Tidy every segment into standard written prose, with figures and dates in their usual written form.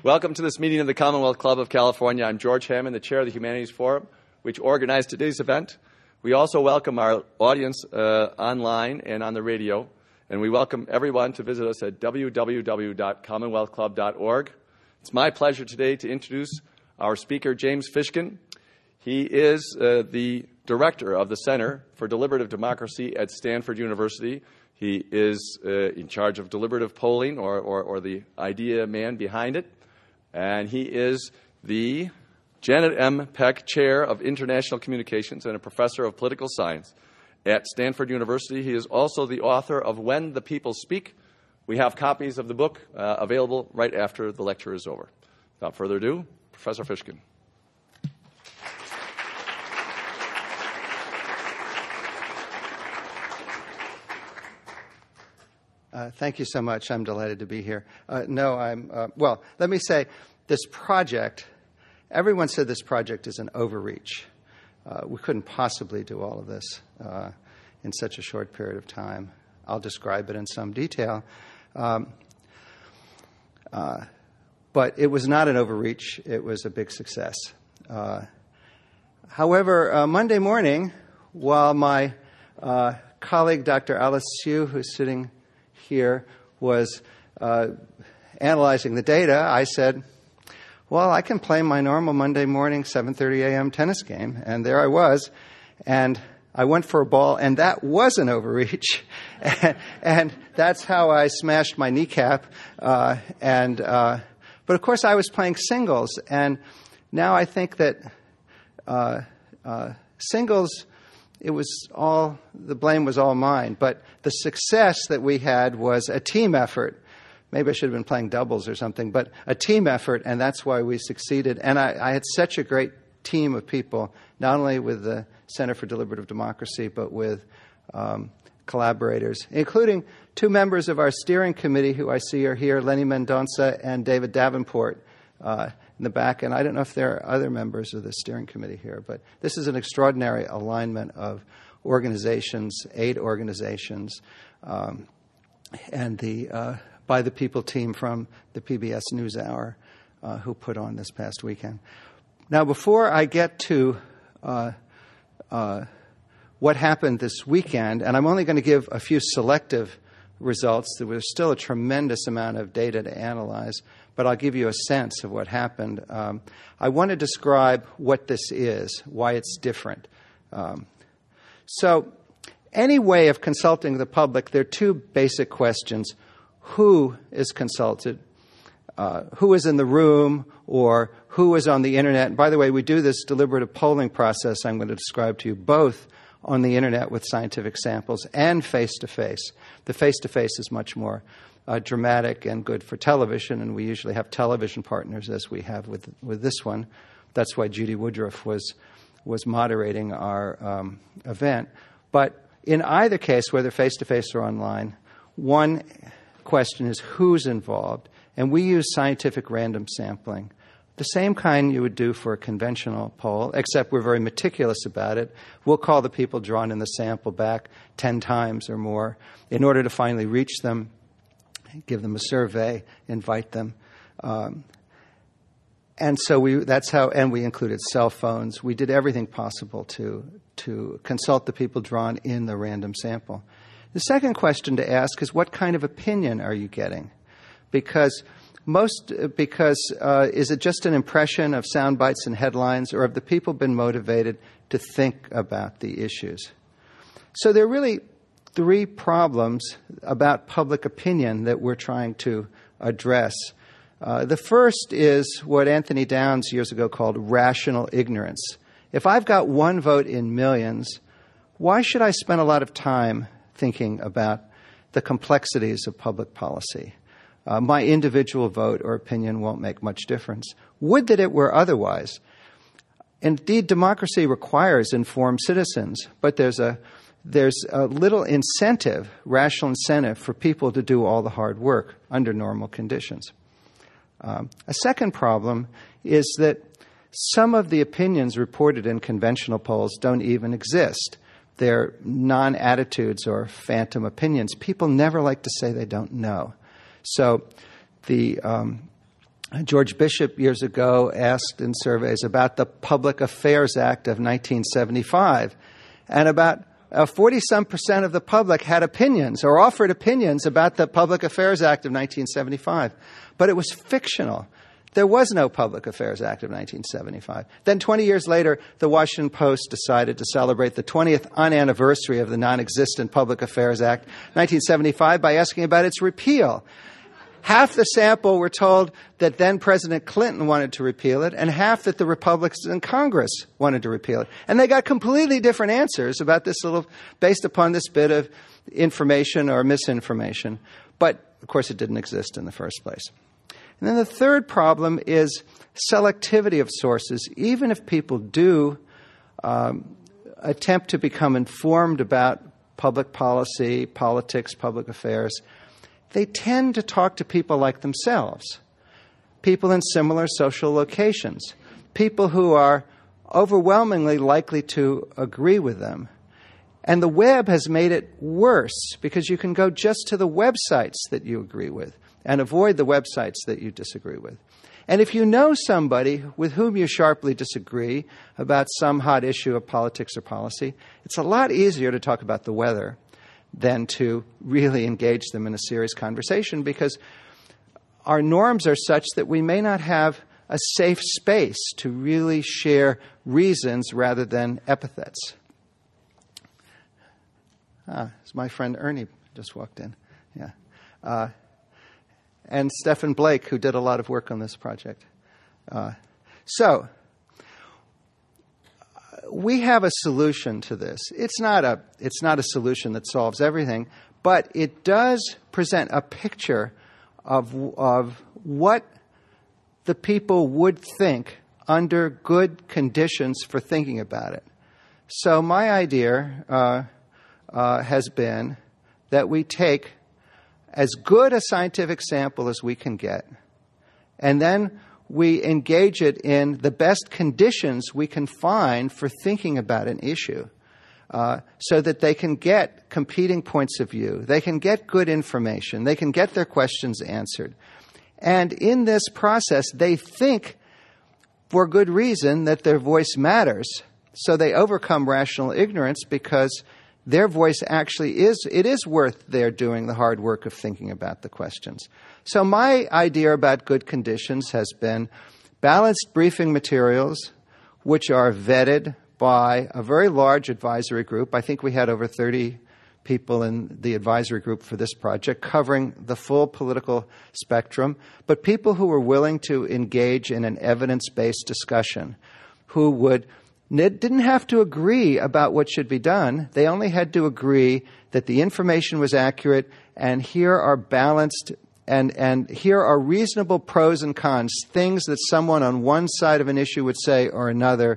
Welcome to this meeting of the Commonwealth Club of California. I'm George Hammond, the chair of the Humanities Forum, which organized today's event. We also welcome our audience online and on the radio, and we welcome everyone to visit us at www.commonwealthclub.org. It's my pleasure today to introduce our speaker, James Fishkin. He is the director of the Center for Deliberative Democracy at Stanford University. He is in charge of deliberative polling, or the idea man behind it. And he is the Janet M. Peck Chair of International Communications and a professor of political science at Stanford University. He is also the author of When the People Speak. We have copies of the book available right after the lecture is over. Without further ado, Professor Fishkin. Thank you so much. I'm delighted to be here. Let me say, this project, everyone said this project is an overreach. We couldn't possibly do all of this in such a short period of time. I'll describe it in some detail. But it was not an overreach. It was a big success. However, Monday morning, while my colleague, Dr. Alice Hsu, who's sitting here, was analyzing the data, I said, well, I can play my normal Monday morning 7:30 a.m. tennis game. And there I was. And I went for a ball, and that was an overreach. and that's how I smashed my kneecap. But of course, I was playing singles. And now I think that singles, the blame was all mine. But the success that we had was a team effort. Maybe I should have been playing doubles or something, but a team effort, and that's why we succeeded. And I had such a great team of people, not only with the Center for Deliberative Democracy, but with collaborators, including two members of our steering committee who I see are here, Lenny Mendonça and David Davenport in the back. And I don't know if there are other members of the steering committee here, but this is an extraordinary alignment of organizations, 8 organizations, and the by the people team from the PBS NewsHour who put on this past weekend. Now, before I get to what happened this weekend, and I'm only going to give a few selective results. There was still a tremendous amount of data to analyze, but I'll give you a sense of what happened. I want to describe what this is, why it's different. So any way of consulting the public, there are two basic questions. Who is consulted? Who is in the room? Or who is on the Internet? And by the way, we do this deliberative polling process I'm going to describe to you both on the Internet with scientific samples and face-to-face. The face-to-face is much more dramatic and good for television, and we usually have television partners as we have with this one. That's why Judy Woodruff was moderating our event. But in either case, whether face-to-face or online, one question is who's involved, and we use scientific random sampling, the same kind you would do for a conventional poll, except we're very meticulous about it. We'll call the people drawn in the sample back 10 times or more in order to finally reach them, give them a survey, invite them. And so we included cell phones. We did everything possible to consult the people drawn in the random sample. The second question to ask is, what kind of opinion are you getting? Because is it just an impression of sound bites and headlines, or have the people been motivated to think about the issues? So there are really 3 problems about public opinion that we're trying to address. The first is what Anthony Downs years ago called rational ignorance. If I've got 1 vote in millions, why should I spend a lot of time thinking about the complexities of public policy? My individual vote or opinion won't make much difference. Would that it were otherwise. Indeed, democracy requires informed citizens, but there's a little incentive, rational incentive, for people to do all the hard work under normal conditions. A second problem is that some of the opinions reported in conventional polls don't even exist. They're non-attitudes or phantom opinions. People never like to say they don't know. So the George Bishop years ago asked in surveys about the Public Affairs Act of 1975, and about 40-some% of the public had opinions or offered opinions about the Public Affairs Act of 1975, but it was fictional. There was no Public Affairs Act of 1975. Then 20 years later, the Washington Post decided to celebrate the 20th unanniversary of the non-existent Public Affairs Act 1975 by asking about its repeal. Half the sample were told that then President Clinton wanted to repeal it, and half that the Republicans in Congress wanted to repeal it. And they got completely different answers about this based upon this bit of information or misinformation. But, of course, it didn't exist in the first place. And then the third problem is selectivity of sources. Even if people do attempt to become informed about public policy, politics, public affairs, they tend to talk to people like themselves, people in similar social locations, people who are overwhelmingly likely to agree with them. And the web has made it worse because you can go just to the websites that you agree with and avoid the websites that you disagree with. And if you know somebody with whom you sharply disagree about some hot issue of politics or policy, it's a lot easier to talk about the weather than to really engage them in a serious conversation, because our norms are such that we may not have a safe space to really share reasons rather than epithets. It's my friend Ernie just walked in. Yeah. And Stephen Blake, who did a lot of work on this project. So we have a solution to this. It's not a solution that solves everything, but it does present a picture of what the people would think under good conditions for thinking about it. So my idea has been that we take as good a scientific sample as we can get, and then we engage it in the best conditions we can find for thinking about an issue, so that they can get competing points of view, they can get good information, they can get their questions answered. And in this process, they think, for good reason, that their voice matters, so they overcome rational ignorance because their voice actually is worth their doing the hard work of thinking about the questions. So my idea about good conditions has been balanced briefing materials, which are vetted by a very large advisory group. I think we had over 30 people in the advisory group for this project, covering the full political spectrum, but people who were willing to engage in an evidence-based discussion, who didn't have to agree about what should be done. They only had to agree that the information was accurate, and here are balanced and here are reasonable pros and cons, things that someone on one side of an issue would say or another,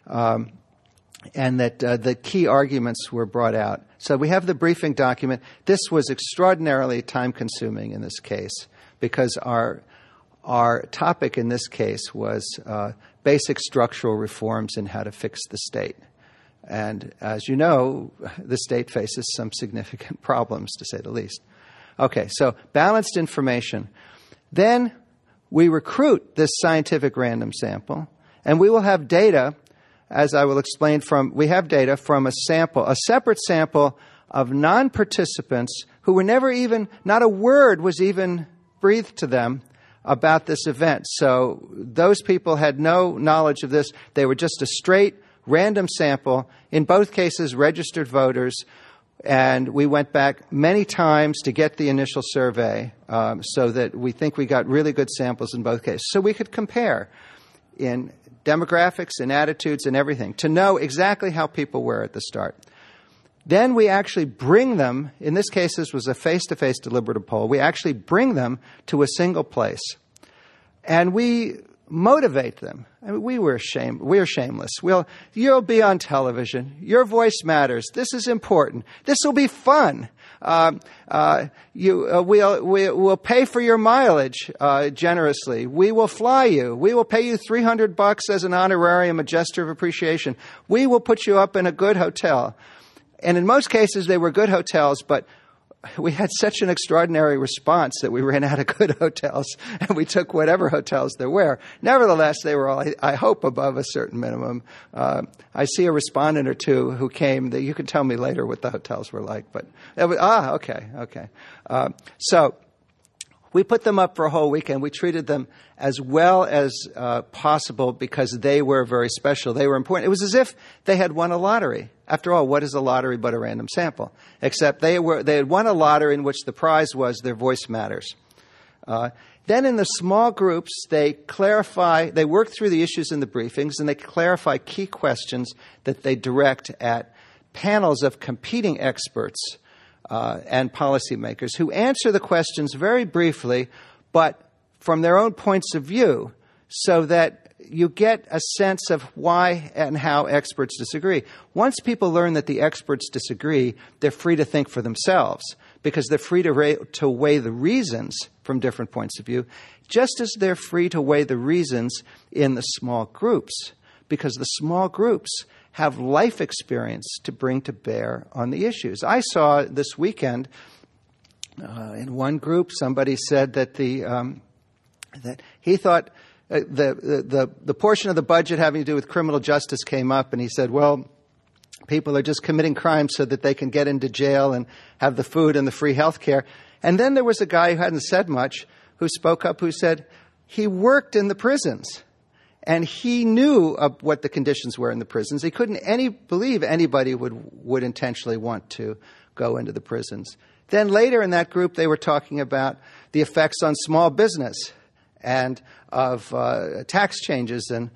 and that the key arguments were brought out. So we have the briefing document. This was extraordinarily time-consuming in this case because our topic in this case was basic structural reforms in how to fix the state. And as you know, the state faces some significant problems, to say the least. Okay, so balanced information. Then we recruit this scientific random sample, and we will have data, as I will explain, we have data from a separate sample of non-participants who were not a word was even breathed to them about this event. So those people had no knowledge of this. They were just a straight random sample, in both cases registered voters, and we went back many times to get the initial survey so that we think we got really good samples in both cases. So we could compare in demographics and attitudes and everything to know exactly how people were at the start. Then we actually bring them, in this case this was a face-to-face deliberative poll, we actually bring them to a single place. And we motivate them. I mean, we're shameless. You'll be on television. Your voice matters. This is important. This will be fun. We'll pay for your mileage generously. We will fly you. We will pay you $300 as an honorarium, a gesture of appreciation. We will put you up in a good hotel. And in most cases, they were good hotels, but we had such an extraordinary response that we ran out of good hotels, and we took whatever hotels there were. Nevertheless, they were all, I hope, above a certain minimum. I see a respondent or two who came that you can tell me later what the hotels were like. But okay. So we put them up for a whole weekend. We treated them as well as possible because they were very special. They were important. It was as if they had won a lottery. After all, what is a lottery but a random sample? Except they had won a lottery in which the prize was their voice matters. Then in the small groups, they work through the issues in the briefings, and they clarify key questions that they direct at panels of competing experts and policymakers who answer the questions very briefly, but from their own points of view, so that you get a sense of why and how experts disagree. Once people learn that the experts disagree, they're free to think for themselves because they're free to weigh the reasons from different points of view, just as they're free to weigh the reasons in the small groups, because the small groups have life experience to bring to bear on the issues. I saw this weekend in one group somebody said that that he thought the portion of the budget having to do with criminal justice came up, and he said, well, people are just committing crimes so that they can get into jail and have the food and the free health care. And then there was a guy who hadn't said much who spoke up who said he worked in the prisons. And he knew what the conditions were in the prisons. He couldn't believe anybody would intentionally want to go into the prisons. Then later in that group, they were talking about the effects on small business and of tax changes. And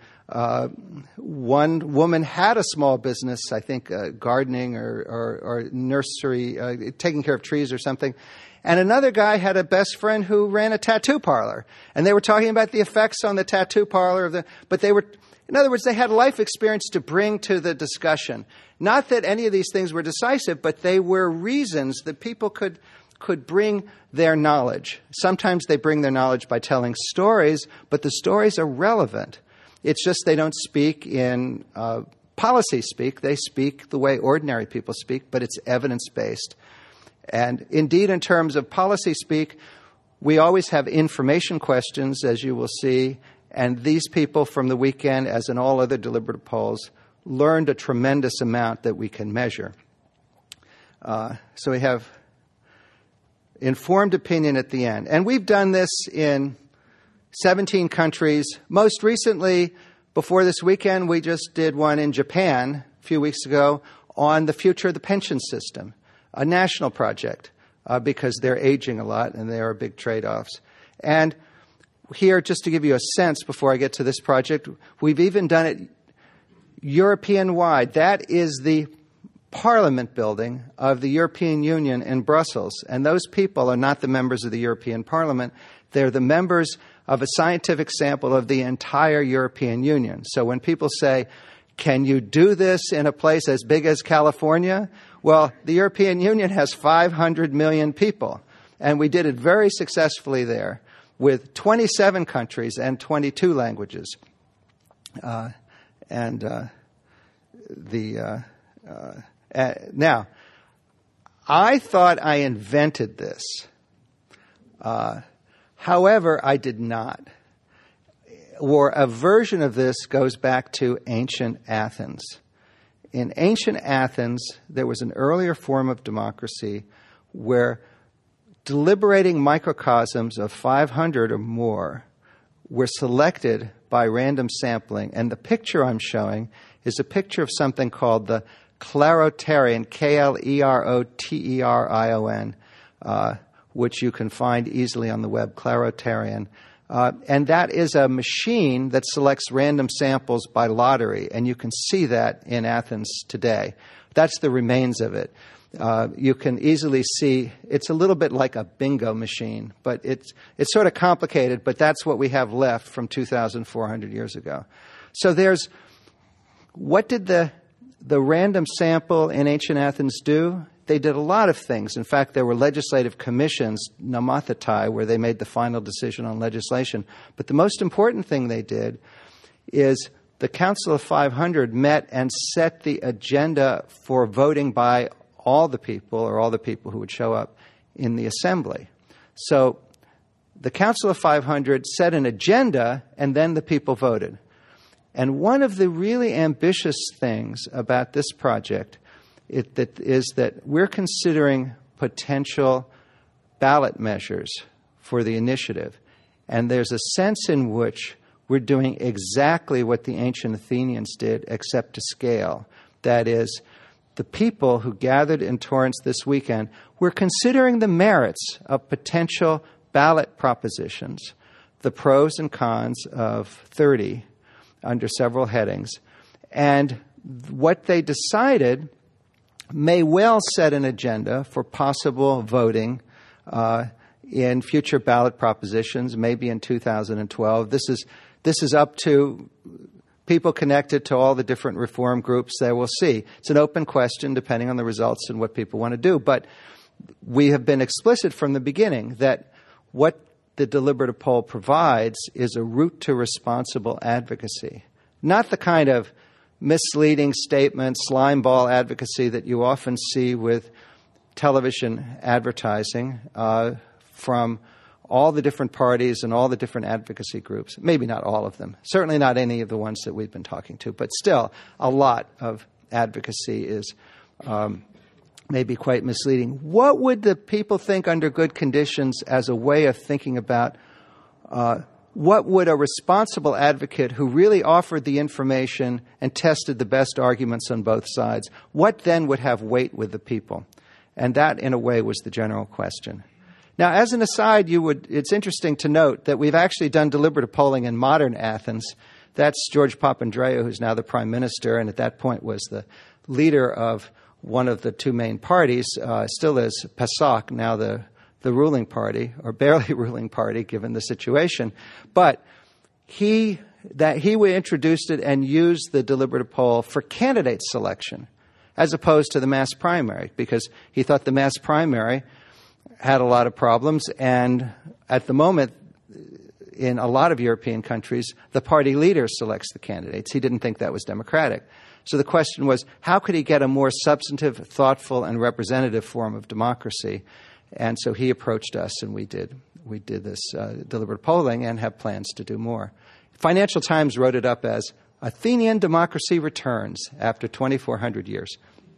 one woman had a small business, I think gardening or nursery, taking care of trees or something. And another guy had a best friend who ran a tattoo parlor. And they were talking about the effects on the tattoo parlor. But they were, in other words, they had life experience to bring to the discussion. Not that any of these things were decisive, but they were reasons that people could bring their knowledge. Sometimes they bring their knowledge by telling stories, but the stories are relevant. It's just they don't speak in policy speak. They speak the way ordinary people speak, but it's evidence-based. And indeed, in terms of policy speak, we always have information questions, as you will see, and these people from the weekend, as in all other deliberative polls, learned a tremendous amount that we can measure. So we have informed opinion at the end. And we've done this in 17 countries. Most recently, before this weekend, we just did one in Japan a few weeks ago on the future of the pension system. A national project because they're aging a lot and there are big trade-offs. And here, just to give you a sense before I get to this project, we've even done it European-wide. That is the Parliament building of the European Union in Brussels. And those people are not the members of the European Parliament. They're the members of a scientific sample of the entire European Union. So when people say, can you do this in a place as big as California? Well, the European Union has 500 million people, and we did it very successfully there with 27 countries and 22 languages. Now, I thought I invented this. However, I did not. Or a version of this goes back to ancient Athens. In ancient Athens, there was an earlier form of democracy where deliberating microcosms of 500 or more were selected by random sampling. And the picture I'm showing is a picture of something called the Kleroterion, Kleroterion, which you can find easily on the web, Kleroterion. And that is a machine that selects random samples by lottery, and you can see that in Athens today. That's the remains of it. You can easily see it's a little bit like a bingo machine, but it's sort of complicated, but that's what we have left from 2,400 years ago. So what did the random sample in ancient Athens do? They did a lot of things. In fact, there were legislative commissions, nomothetai, where they made the final decision on legislation. But the most important thing they did is the Council of 500 met and set the agenda for voting by all the people, or all the people who would show up, in the assembly. So the Council of 500 set an agenda, and then the people voted. And one of the really ambitious things about this project is that we're considering potential ballot measures for the initiative. And there's a sense in which we're doing exactly what the ancient Athenians did, except to scale. That is, the people who gathered in Torrance this weekend were considering the merits of potential ballot propositions, the pros and cons of 30 under several headings. And what they decided may well set an agenda for possible voting in future ballot propositions, maybe in 2012. This is up to people connected to all the different reform groups. They will see. It's an open question depending on the results and what people want to do. But we have been explicit from the beginning that what the deliberative poll provides is a route to responsible advocacy, not the kind of misleading statement, slime ball advocacy that you often see with television advertising from all the different parties and all the different advocacy groups. Maybe not all of them. Certainly not any of the ones that we've been talking to. But still, a lot of advocacy is maybe quite misleading. What would the people think under good conditions as a way of thinking about what would a responsible advocate who really offered the information and tested the best arguments on both sides, what then would have weight with the people? And that, in a way, was the general question. Now, as an aside, it's interesting to note that we've actually done deliberative polling in modern Athens. That's George Papandreou, who's now the prime minister, and at that point was the leader of one of the two main parties, still is PASOK, now the ruling party, or barely ruling party, given the situation. But he introduced it and used the deliberative poll for candidate selection, as opposed to the mass primary, because he thought the mass primary had a lot of problems, and at the moment, in a lot of European countries, the party leader selects the candidates. He didn't think that was democratic. So the question was, how could he get a more substantive, thoughtful, and representative form of democracy? And so he approached us, and we did this deliberative polling and have plans to do more. Financial Times wrote it up as Athenian democracy returns after 2,400 years.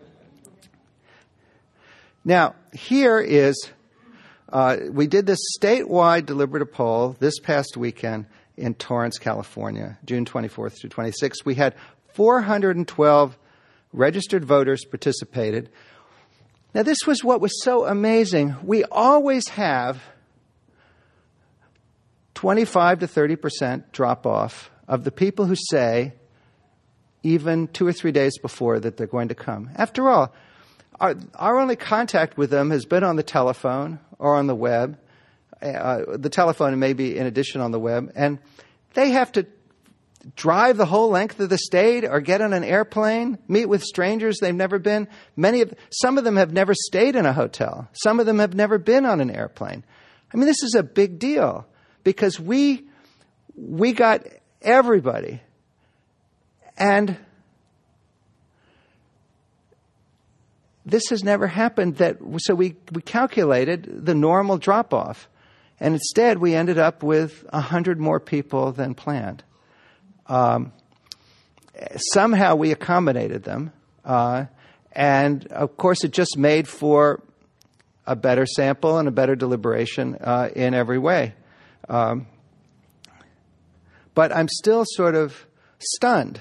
Now, here is, we did this statewide deliberative poll this past weekend in Torrance, California, June 24th through 26th. We had 412 registered voters participated. Now, this was what was so amazing. We always have 25 to 30% drop-off of the people who say, even 2 or 3 days before, that they're going to come. After all, our only contact with them has been on the telephone or on the web. The telephone and maybe in addition on the web. And they have to drive the whole length of the state or get on an airplane, meet with strangers they've never been. Some of them have never stayed in a hotel. Some of them have never been on an airplane. I mean, this is a big deal because we got everybody. And this has never happened. So we calculated the normal drop-off. And instead, we ended up with 100 more people than planned. Somehow we accommodated them. And, of course, it just made for a better sample and a better deliberation in every way. But I'm still sort of stunned.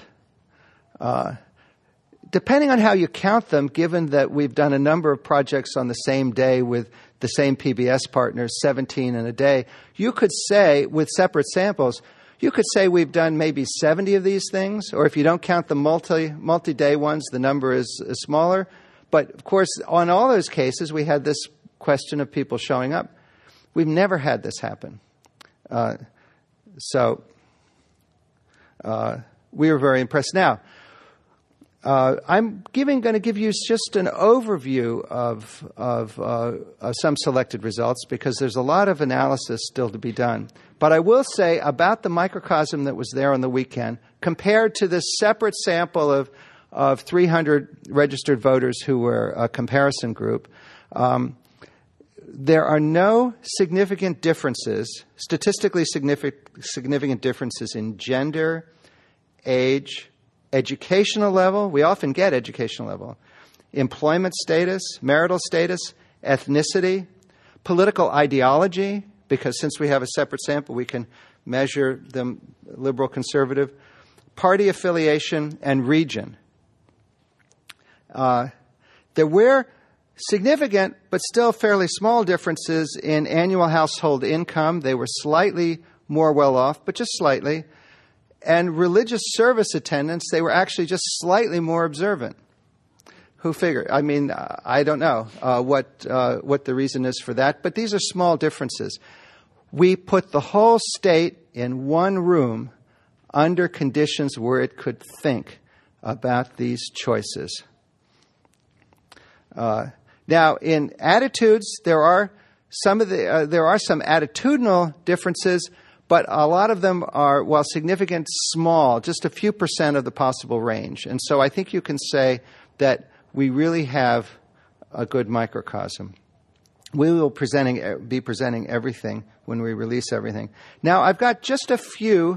Depending on how you count them, given that we've done a number of projects on the same day with the same PBS partners, 17 in a day, you could say, with separate samples, you could say we've done maybe 70 of these things, or if you don't count the multi-day ones, the number is smaller. But, of course, on all those cases, we had this question of people showing up. We've never had this happen. So we were very impressed. Now, I'm going to give you just an overview of some selected results because there's a lot of analysis still to be done. But I will say about the microcosm that was there on the weekend, compared to this separate sample of 300 registered voters who were a comparison group, there are no significant differences, statistically significant differences in gender, age, educational level. We often get educational level. Employment status, marital status, ethnicity, political ideology, because since we have a separate sample, we can measure them liberal, conservative, party affiliation, and region. There were significant but still fairly small differences in annual household income. They were slightly more well off, but just slightly. And religious service attendance, they were actually just slightly more observant. Who figured? I mean, I don't know what the reason is for that, but these are small differences. We put the whole state in one room under conditions where it could think about these choices. Now, in attitudes, there are some attitudinal differences, but a lot of them are, while significant, small, just a few percent of the possible range. And so I think you can say that we really have a good microcosm. We will be presenting everything when we release everything. Now, I've got just a few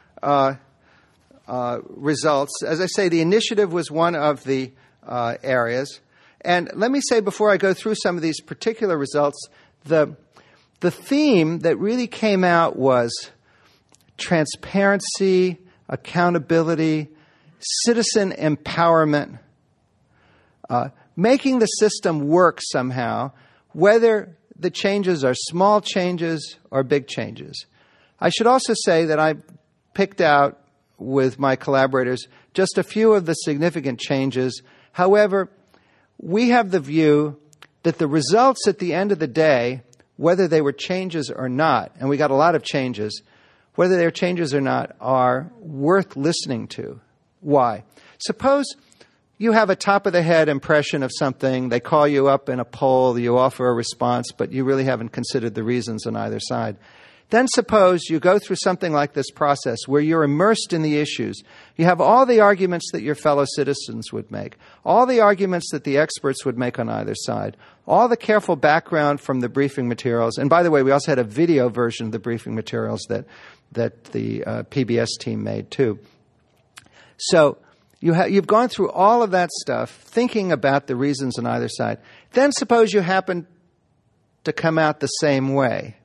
results. As I say, the initiative was one of the areas. And let me say, before I go through some of these particular results, the theme that really came out was transparency, accountability, citizen empowerment, making the system work somehow, whether the changes are small changes or big changes. I should also say that I picked out, with my collaborators, just a few of the significant changes. However, we have the view that the results at the end of the day, whether they were changes or not, and we got a lot of changes, whether they're changes or not, are worth listening to. Why? Suppose you have a top-of-the-head impression of something, they call you up in a poll, you offer a response, but you really haven't considered the reasons on either side. Then suppose you go through something like this process where you're immersed in the issues. You have all the arguments that your fellow citizens would make, all the arguments that the experts would make on either side, all the careful background from the briefing materials. And by the way, we also had a video version of the briefing materials that the PBS team made too. So you've gone through all of that stuff, thinking about the reasons on either side. Then suppose you happen to come out the same way.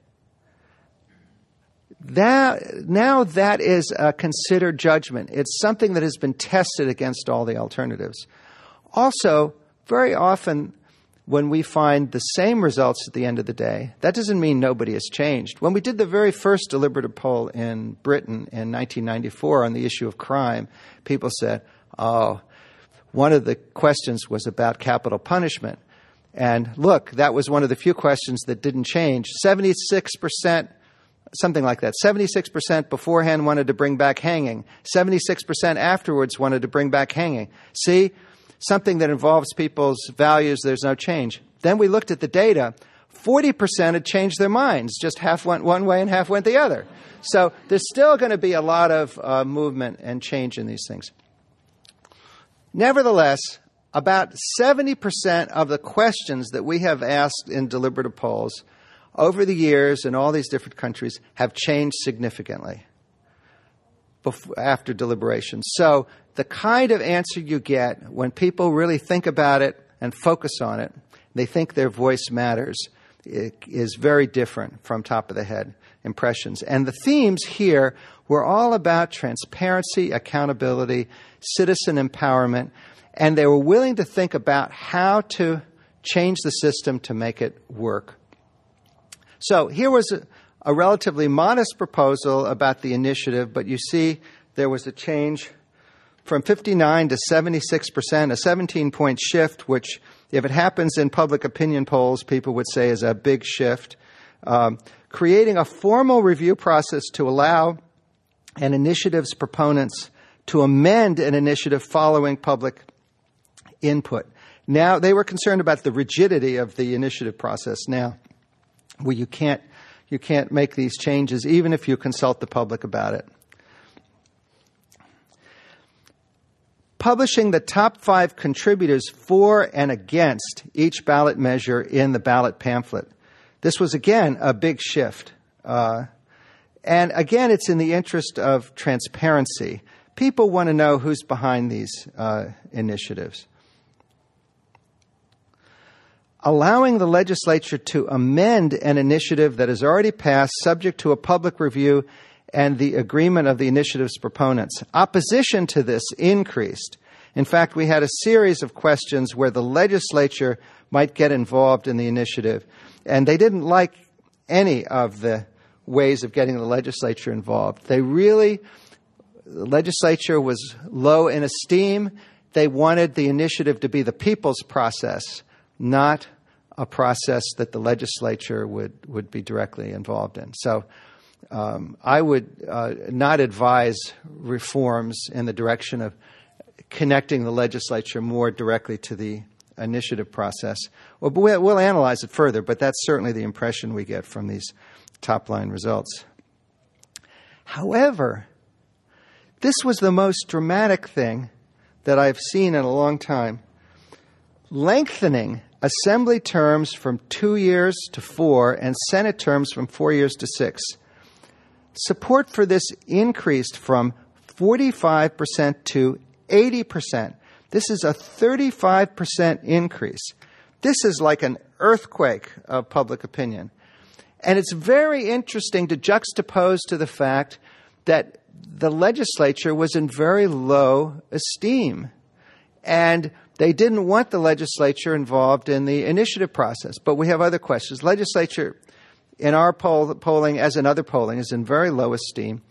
Now that is a considered judgment. It's something that has been tested against all the alternatives. Also, very often when we find the same results at the end of the day, that doesn't mean nobody has changed. When we did the very first deliberative poll in Britain in 1994 on the issue of crime, people said, one of the questions was about capital punishment. And look, that was one of the few questions that didn't change. 76%, something like that. 76% beforehand wanted to bring back hanging. 76% afterwards wanted to bring back hanging. See, something that involves people's values, there's no change. Then we looked at the data. 40% had changed their minds. Just half went one way and half went the other. So there's still going to be a lot of movement and change in these things. Nevertheless, about 70% of the questions that we have asked in deliberative polls over the years in all these different countries have changed significantly after deliberation. So the kind of answer you get when people really think about it and focus on it, they think their voice matters, it is very different from top-of-the-head impressions. And the themes here were all about transparency, accountability, citizen empowerment, and they were willing to think about how to change the system to make it work. So here was a relatively modest proposal about the initiative, but you see there was a change from 59 to 76%, a 17-point shift, which if it happens in public opinion polls, people would say is a big shift. Creating a formal review process to allow an initiative's proponents to amend an initiative following public input. Now, they were concerned about the rigidity of the initiative process now, where you can't make these changes even if you consult the public about it. Publishing the top 5 contributors for and against each ballot measure in the ballot pamphlet. This was, again, a big shift. And again, it's in the interest of transparency. People want to know who's behind these initiatives. Allowing the legislature to amend an initiative that has already passed subject to a public review and the agreement of the initiative's proponents. Opposition to this increased. In fact, we had a series of questions where the legislature might get involved in the initiative, and they didn't like any of the ways of getting the legislature involved. The legislature was low in esteem. They wanted the initiative to be the people's process, not a process that the legislature would be directly involved in. So I would not advise reforms in the direction of connecting the legislature more directly to the initiative process. Well, we'll analyze it further, but that's certainly the impression we get from these top-line results. However, this was the most dramatic thing that I've seen in a long time. Lengthening Assembly terms from 2 years to 4 and Senate terms from 4 years to 6. Support for this increased from 45% to 80%. This is a 35% increase. This is like an earthquake of public opinion. And it's very interesting to juxtapose to the fact that the legislature was in very low esteem. And they didn't want the legislature involved in the initiative process. But we have other questions. Legislature, in our polling, as in other polling, is in very low esteem.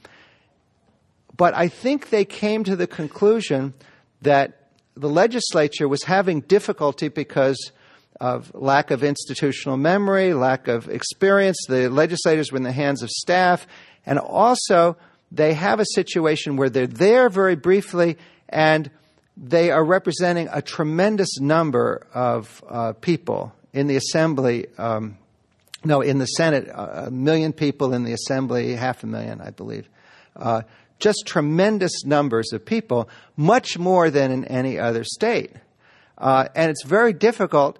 But I think they came to the conclusion that the legislature was having difficulty because of lack of institutional memory, lack of experience. The legislators were in the hands of staff. And also, they have a situation where they're there very briefly and they are representing a tremendous number of people in the Assembly. In the Senate, 1 million people, in the Assembly, 500,000, I believe. Just tremendous numbers of people, much more than in any other state. And it's very difficult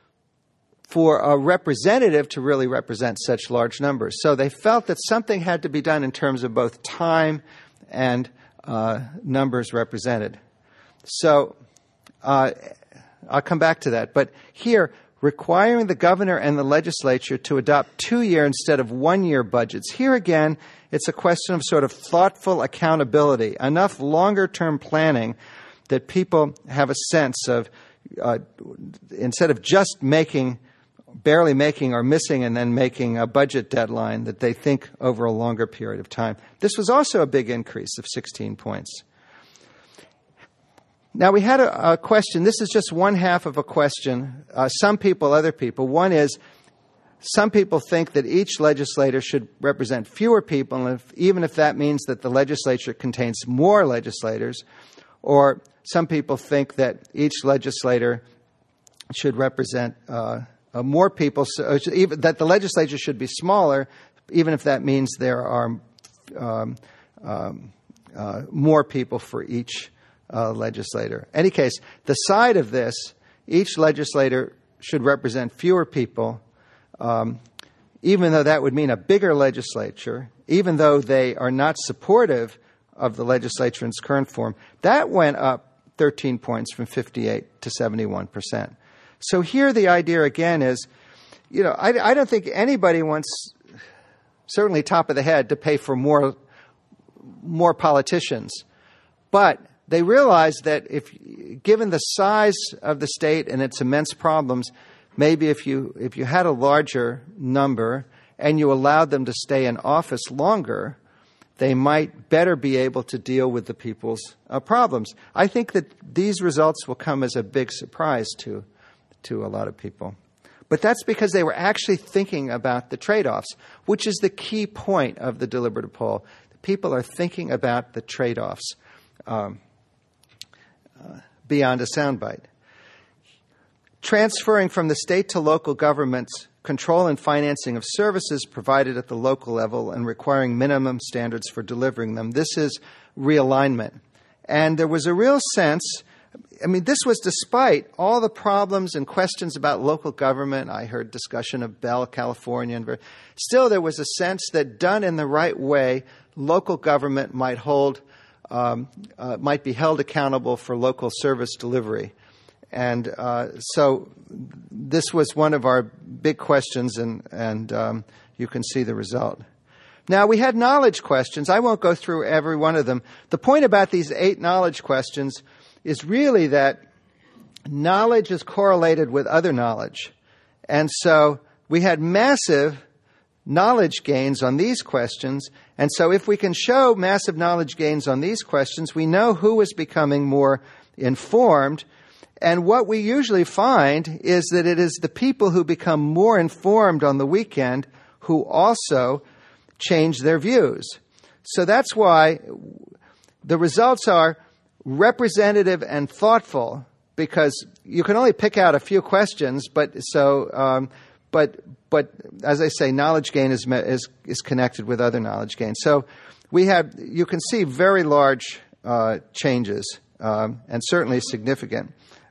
for a representative to really represent such large numbers. So they felt that something had to be done in terms of both time and numbers represented. So I'll come back to that. But here, requiring the governor and the legislature to adopt 2-year instead of 1-year budgets. Here again, it's a question of sort of thoughtful accountability, enough longer-term planning that people have a sense of, instead of just barely making or missing and then making a budget deadline, that they think over a longer period of time. This was also a big increase of 16 points. Now, we had a question. This is just one half of a question. Some people, other people. One is, some people think that each legislator should represent fewer people, and even if that means that the legislature contains more legislators. Or some people think that each legislator should represent more people, that the legislature should be smaller, even if that means there are more people for each legislator. In any case, the side of this, each legislator should represent fewer people, even though that would mean a bigger legislature, even though they are not supportive of the legislature in its current form. That went up 13 points from 58 to 71%. So here the idea again is, I don't think anybody wants, certainly top of the head, to pay for more politicians. But they realize that given the size of the state and its immense problems, maybe if you had a larger number and you allowed them to stay in office longer, they might better be able to deal with the people's problems. I think that these results will come as a big surprise to a lot of people. But that's because they were actually thinking about the trade-offs, which is the key point of the deliberative poll. People are thinking about the trade-offs beyond a soundbite. Transferring from the state to local governments control and financing of services provided at the local level and requiring minimum standards for delivering them. This is realignment. And there was a real sense, I mean, this was despite all the problems and questions about local government. I heard discussion of Bell, California. And still, there was a sense that done in the right way, local government might be held accountable for local service delivery. And so this was one of our big questions, and you can see the result. Now, we had knowledge questions. I won't go through every one of them. The point about these 8 knowledge questions is really that knowledge is correlated with other knowledge. And so we had massive knowledge gains on these questions. And so if we can show massive knowledge gains on these questions, we know who is becoming more informed. And what we usually find is that it is the people who become more informed on the weekend who also change their views. So that's why the results are representative and thoughtful, because you can only pick out a few questions, but as I say, knowledge gain is connected with other knowledge gain. So you can see very large changes, and certainly significant.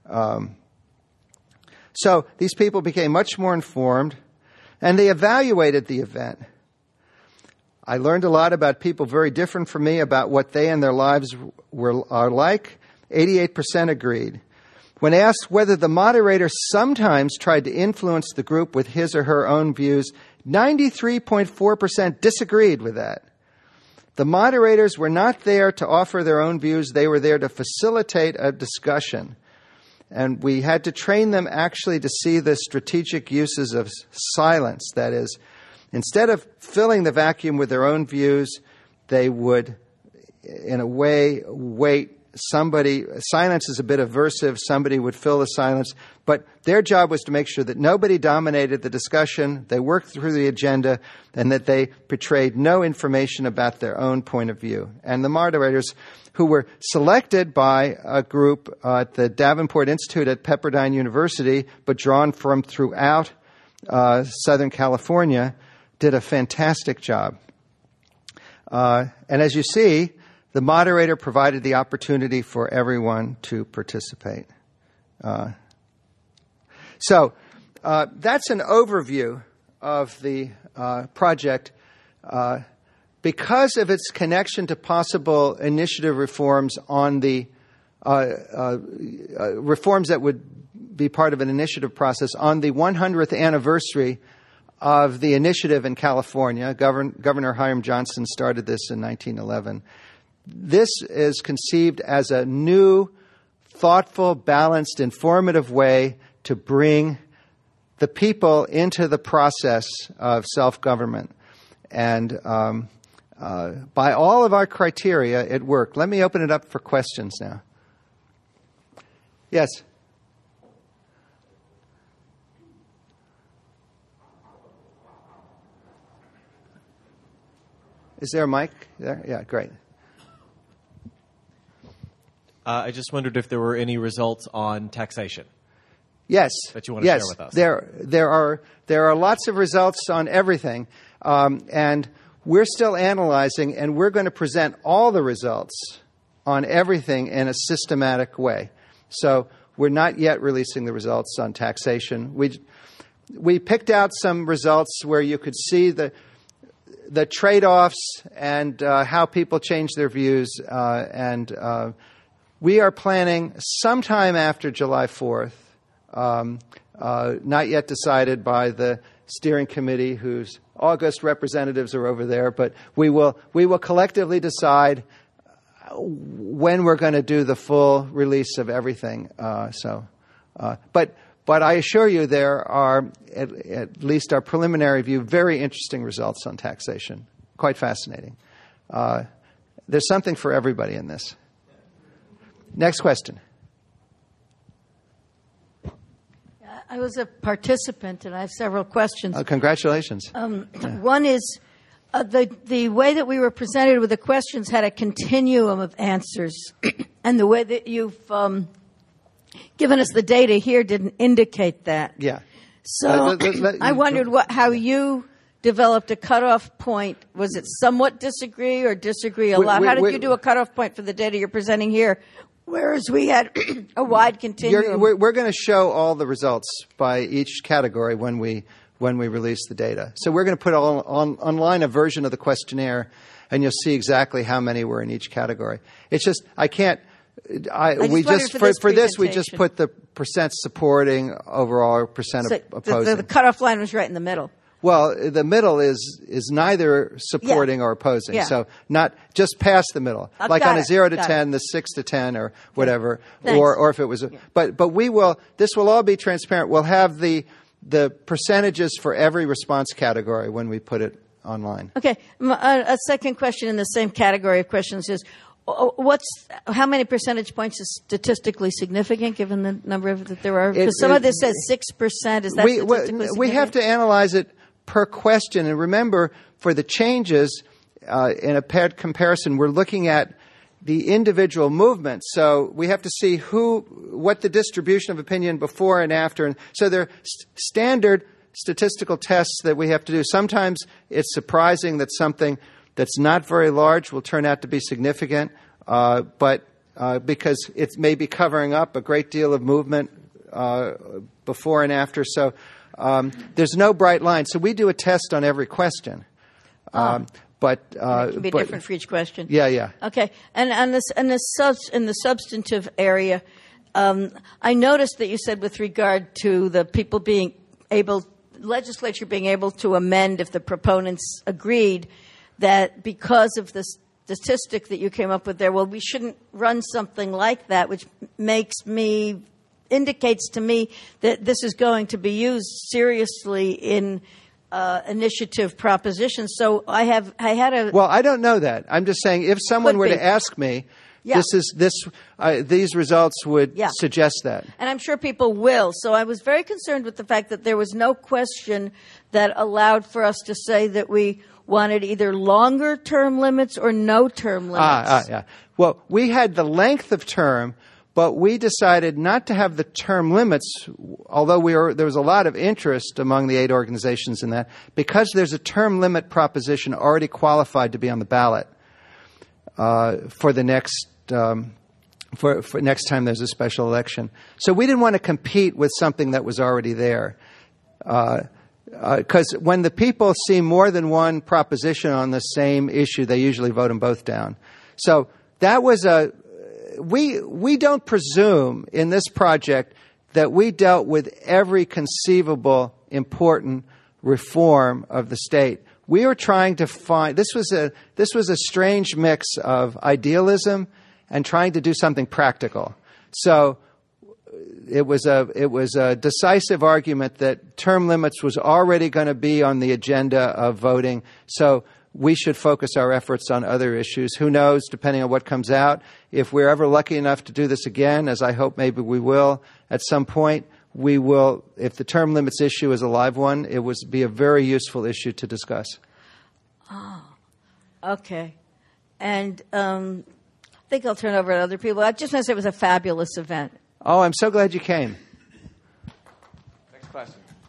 So these people became much more informed, and they evaluated the event. I learned a lot about people very different from me about what they and their lives are like. 88% agreed. When asked whether the moderator sometimes tried to influence the group with his or her own views, 93.4% disagreed with that. The moderators were not there to offer their own views. They were there to facilitate a discussion. And we had to train them actually to see the strategic uses of silence. That is, instead of filling the vacuum with their own views, they would, in a way, wait. Silence is a bit aversive. Somebody would fill the silence. But their job was to make sure that nobody dominated the discussion, they worked through the agenda, and that they portrayed no information about their own point of view. And the moderators, who were selected by a group at the Davenport Institute at Pepperdine University, but drawn from throughout Southern California, did a fantastic job. And as you see, the moderator provided the opportunity for everyone to participate. So that's an overview of the project. Because of its connection to possible initiative reforms on the reforms that would be part of an initiative process on the 100th anniversary of the initiative in California. Governor Hiram Johnson started this in 1911. This is conceived as a new, thoughtful, balanced, informative way to bring the people into the process of self-government. And by all of our criteria, it worked. Let me open it up for questions now. Yes? Is there a mic there? Yeah, great. I just wondered if there were any results on taxation. Yes. That you want to share with us. There are lots of results on everything, and we're still analyzing, and we're going to present all the results on everything in a systematic way. So we're not yet releasing the results on taxation. We picked out some results where you could see the trade-offs and how people change their views, and we are planning sometime after July 4th, not yet decided by the steering committee whose August representatives are over there, but we will collectively decide when we're going to do the full release of everything. But I assure you there are, at least our preliminary view, very interesting results on taxation. Quite fascinating. There's something for everybody in this. Next question. I was a participant, and I have several questions. Congratulations. One is the way that we were presented with the questions had a continuum of answers, and the way that you've given us the data here didn't indicate that. Yeah. So I wondered how you developed a cutoff point. Was it somewhat disagree or disagree a lot? How did you do a cutoff point for the data you're presenting here? whereas we had a wide continuum. We're going to show all the results by each category when we release the data. So we're going to put online a version of the questionnaire, and you'll see exactly how many were in each category. It's just I can't. We just for this we just put the percent supporting overall or percent opposing. The cutoff line was right in the middle. Well, the middle is neither supporting or opposing. Yeah. So not just past the middle, I've like got on a it. 0 to Got 10, the 6 to 10 or whatever, Thanks. or if it was. But we will. This will all be transparent. We'll have the percentages for every response category when we put it online. Okay. A second question in the same category of questions is, how many percentage points is statistically significant given the number of that there are? Because some of this says 6%. Is that statistically significant? We have to analyze it per question. And remember, for the changes in a paired comparison, we're looking at the individual movements. So we have to see what the distribution of opinion before and after. And so there are standard statistical tests that we have to do. Sometimes it's surprising that something that's not very large will turn out to be significant, but because it may be covering up a great deal of movement before and after. So there's no bright line. So we do a test on every question. But it can be different for each question. Yeah. Okay, and in the substantive area, I noticed that you said with regard to the people legislature being able to amend if the proponents agreed, that because of the statistic that you came up with there, well, we shouldn't run something like that, which indicates to me that this is going to be used seriously in initiative propositions. So Well, I don't know that. I'm just saying if someone were to ask me, yeah. these results would suggest that. And I'm sure people will. So I was very concerned with the fact that there was no question that allowed for us to say that we wanted either longer term limits or no term limits. Yeah. Well, we had the length of term, but we decided not to have the term limits, although there was a lot of interest among the 8 organizations in that, because there's a term limit proposition already qualified to be on the ballot for the next for next time there's a special election. So we didn't want to compete with something that was already there. Because when the people see more than one proposition on the same issue, they usually vote them both down. So that was we don't presume in this project that we dealt with every conceivable important reform of the state. We were trying to find this was a strange mix of idealism and trying to do something practical. So it was a decisive argument that term limits was already going to be on the agenda of voting. So we should focus our efforts on other issues. Who knows, depending on what comes out, if we're ever lucky enough to do this again, as I hope maybe we will at some point, we will, if the term limits issue is a live one, it would be a very useful issue to discuss. Oh, okay. And I think I'll turn over to other people. I just want to say it was a fabulous event. Oh, I'm so glad you came. Next question.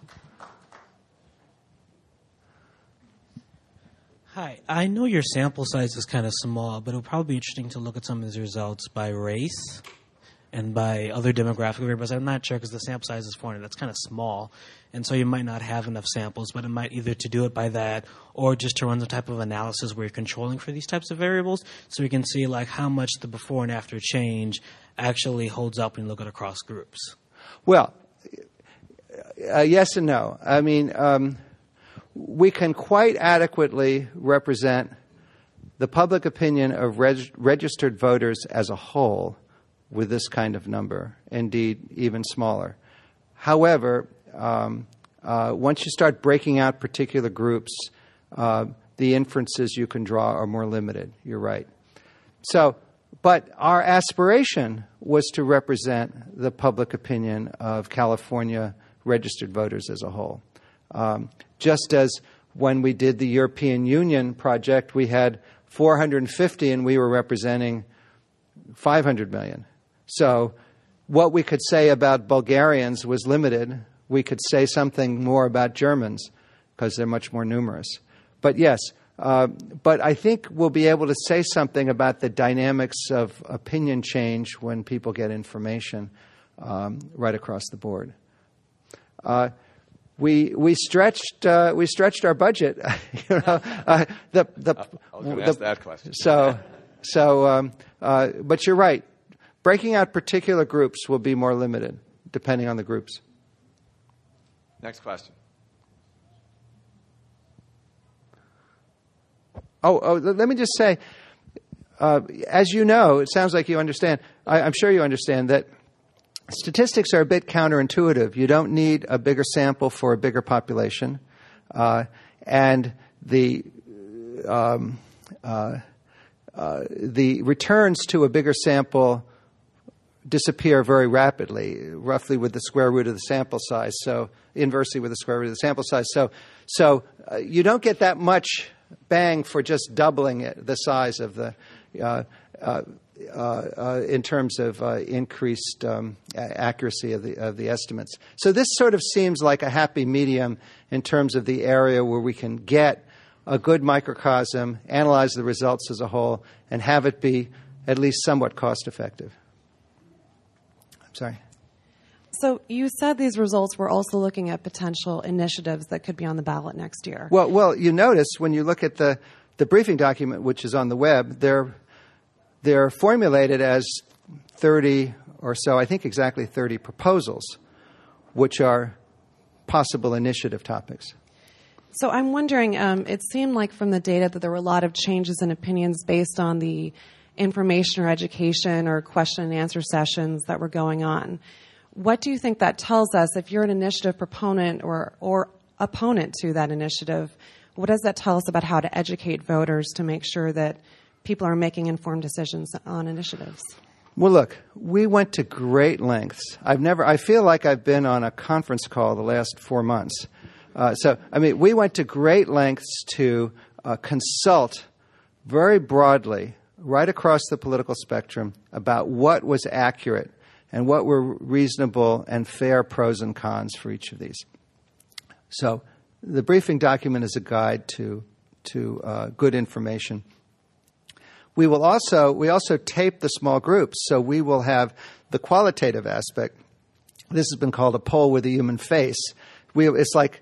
Hi. I know your sample size is kind of small, but it would probably be interesting to look at some of these results by race and by other demographic variables. I'm not sure because the sample size is 400. That's kind of small. And so you might not have enough samples, but it might either to do it by that or just to run the type of analysis where you're controlling for these types of variables so we can see like how much the before and after change actually holds up when you look at across groups. Well, yes and no. I mean, we can quite adequately represent the public opinion of registered voters as a whole with this kind of number, indeed even smaller. However, once you start breaking out particular groups, the inferences you can draw are more limited. You're right. So, but our aspiration was to represent the public opinion of California registered voters as a whole. Just as when we did the European Union project, we had 450 and we were representing 500 million. So what we could say about Bulgarians was limited. We could say something more about Germans because they're much more numerous. But yes, But I think we'll be able to say something about the dynamics of opinion change when people get information right across the board. We stretched our budget. You know, I was going to ask that question. But you're right. Breaking out particular groups will be more limited, depending on the groups. Next question. Let me just say, as you know, it sounds like you understand. I'm sure you understand that statistics are a bit counterintuitive. You don't need a bigger sample for a bigger population, and the returns to a bigger sample disappear very rapidly, roughly with the square root of the sample size. So inversely with the square root of the sample size. So you don't get that much bang for just doubling the size of the in terms of increased accuracy of the estimates. So this sort of seems like a happy medium in terms of the area where we can get a good microcosm, analyze the results as a whole, and have it be at least somewhat cost effective. I'm sorry. So you said these results were also looking at potential initiatives that could be on the ballot next year. Well, you notice when you look at the briefing document, which is on the web, they're formulated as 30 or so, I think exactly 30 proposals, which are possible initiative topics. So I'm wondering, it seemed like from the data that there were a lot of changes in opinions based on the information or education or question and answer sessions that were going on. What do you think that tells us? If you're an initiative proponent or opponent to that initiative, what does that tell us about how to educate voters to make sure that people are making informed decisions on initiatives? Well, look, we went to great lengths. I feel like I've been on a conference call the last 4 months. We went to great lengths to consult very broadly right across the political spectrum about what was accurate and what were reasonable and fair pros and cons for each of these. So the briefing document is a guide to good information. We also tape the small groups, so we will have the qualitative aspect. This has been called a poll with a human face. It's like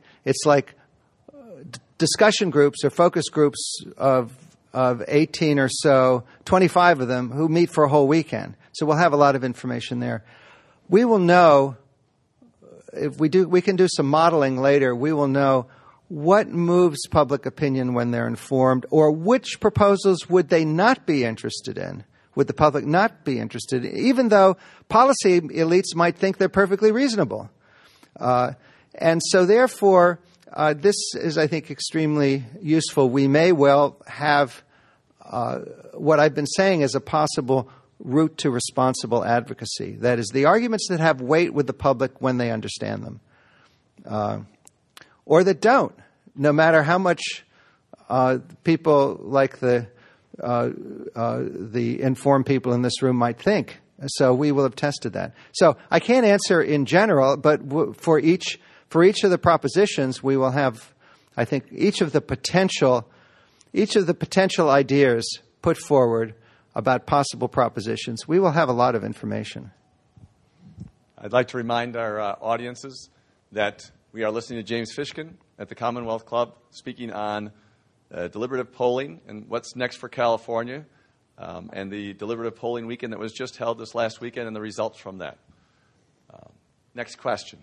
discussion groups or focus groups of 18 or so, 25 of them who meet for a whole weekend. So we'll have a lot of information there. We will know, if we can do some modeling later, we will know what moves public opinion when they're informed, or which proposals would they not be interested in, would the public not be interested in, even though policy elites might think they're perfectly reasonable. And so therefore, this is, I think, extremely useful. We may well have what I've been saying as a possible route to responsible advocacy. That is, the arguments that have weight with the public when they understand them, or that don't, no matter how much people like the informed people in this room might think. So we will have tested that. So I can't answer in general, but for each of the propositions, we will have, I think, each of the potential ideas put forward about possible propositions. We will have a lot of information. I'd like to remind our audiences that we are listening to James Fishkin at the Commonwealth Club speaking on deliberative polling and what's next for California, and the deliberative polling weekend that was just held this last weekend and the results from that. Next question.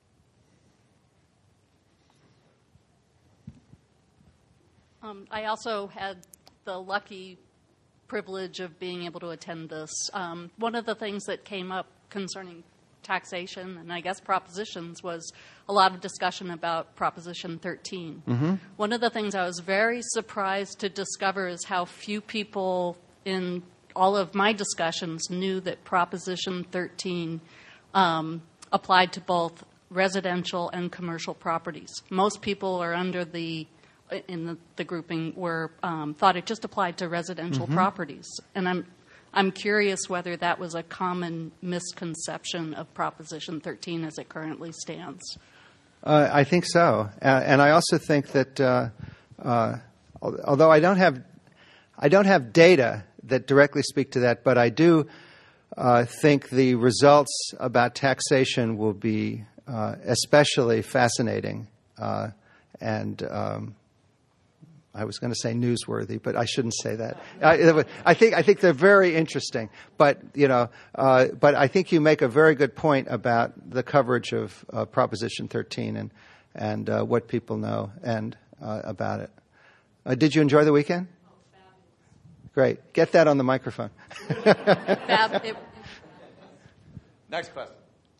I also had the lucky privilege of being able to attend this. One of the things that came up concerning taxation and I guess propositions was a lot of discussion about Proposition 13. Mm-hmm. One of the things I was very surprised to discover is how few people in all of my discussions knew that Proposition 13 applied to both residential and commercial properties. Most people are under the grouping were thought it just applied to residential mm-hmm. properties, and I'm curious whether that was a common misconception of Proposition 13 as it currently stands. I think so, and I also think that although I don't have data that directly speak to that, but I do think the results about taxation will be especially fascinating and I was going to say newsworthy, but I shouldn't say that. I think they're very interesting, but but I think you make a very good point about the coverage of Proposition 13 and what people know and about it. Did you enjoy the weekend? Oh, fabulous. Great. Get that on the microphone. Next question.